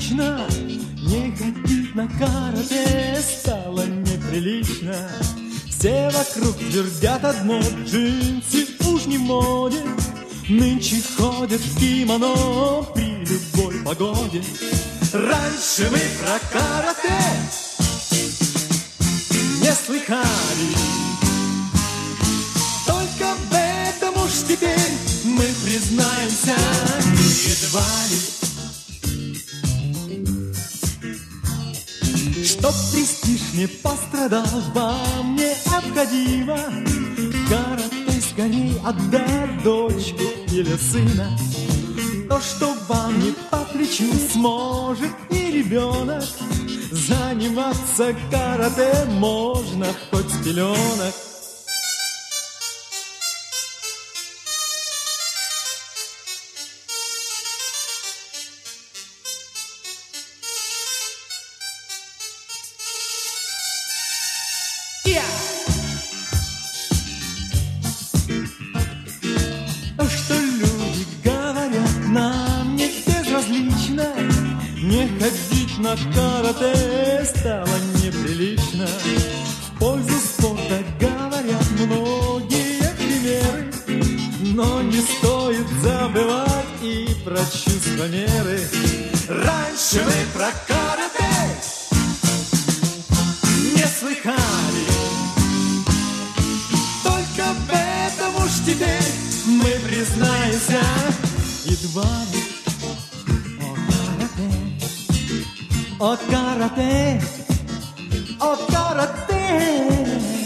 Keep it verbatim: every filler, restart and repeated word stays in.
безразлично. Не ходить на карате стало неприлично. Все вокруг твердят одно: джинсы уж не в моде. Нынче ходят в кимоно при любой погоде. Раньше мы про карате не слыхали, только в этом уж теперь мы признаемся едва ли. Чтоб престиж не пострадал, вам необходимо карате скорей отдать дочку или сына. То, что вам не по плечу, сможет и ребенок. Заниматься карате можно хоть с пеленок. То, что люди говорят, нам не безразлично. Не ходить на карате стало неприлично. В пользу спорта говорят многие примеры, но не стоит забывать и про чувство меры. Раньше мы про карате не слыхали, только в этом уж теперь мы признаемся едва ли. О карате, о карате, о карате.